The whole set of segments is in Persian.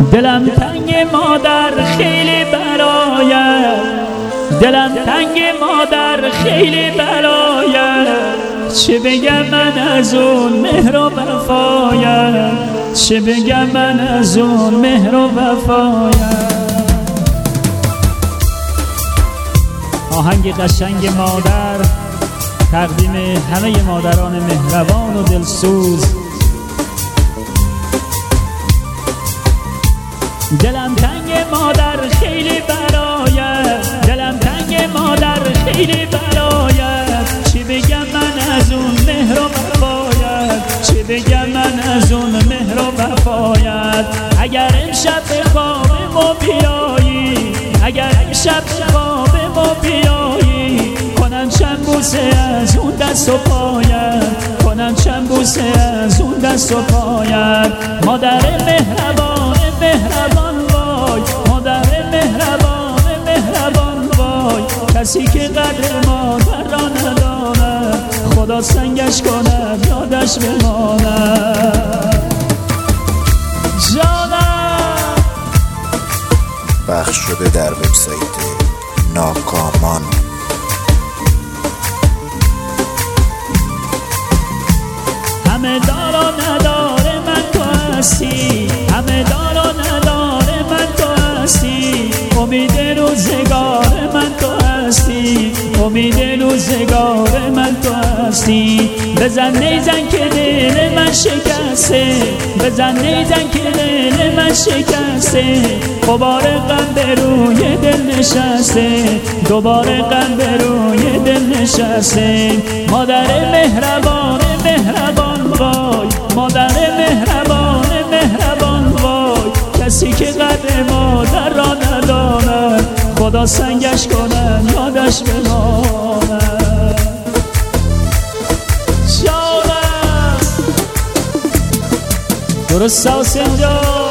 دلم تنگ مادر خیلی برایت، دلم تنگ مادر خیلی برایت، چه بگم من از اون مهر و وفایت، چه بگم من از اون مهر و وفایت. آهنگ قشنگ مادر تقدیم همه مادران مهربان و دلسوز. دلم تنگ مادر خیلی برایت، دلم تنگ مادر خیلی برایت، چی بگم من از اون مهر و وفایت، چی بگم من از اون مهر و وفایت. اگر امشب به خواب ما بیایی، اگر امشب به خواب ما بیایی، کنم چند بوسه از اون دست و پایت، کنم چند بوسه از اون دست و پایت. مادر مهربان مهربان وای، مادر مهربان مهربان وای، کسی که قدر مادر را نداند، خدا سنگش کند یادش بماند. جانم پخش شده در وبسایت ناکامان. همه دار و نداره من تو هستی، همه دار و نداره من تو هستی، امید روزگار من تو هستی، امید روزگار من تو هستی. بزن نیزن که دل من شکسته، بزن نیزن که دل من شکسته، غبار غم به روی دل نشسته، دوباره غم به روی دل نشسته. مادر مهربان مهربان وای، مادر مهربان مهربان وای، کسی که قدر مادر را نداند، خدا سنگش کنن یادش بماند. جانم درست حسین جان.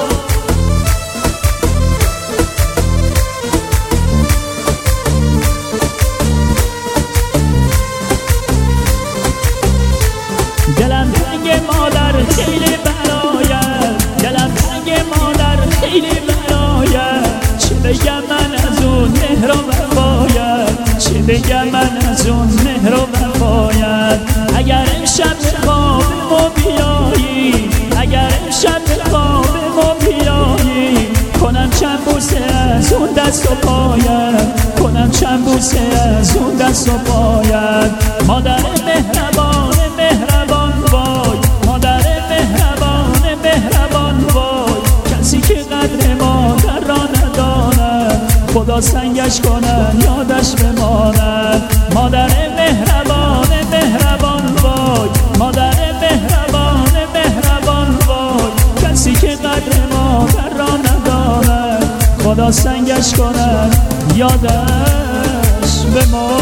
دلم تنگ مادر خیلی برایت، دلم تنگ مادر خیلی برایت، چه بگم من از اون مهر و وفایت، چه بگم من از اون مهر و وفایت. اگر امشب به خواب ما بیایی، اگر امشب به خواب ما بیایی، کنم چند بوسه از اون دست و پایت، کنم چند بوسه از اون دست و پایت. مادر مهربان مهربان وای، مادر مهربان مهربان وای، کسی که قدر مادر را نداند، خدا سنگش کنن یادش بماند. مادر مهربان مهربان وای، مادر مهربان مهربان وای، کسی که قدر مادر را نداند، خدا سنگش کنن یادش بماند.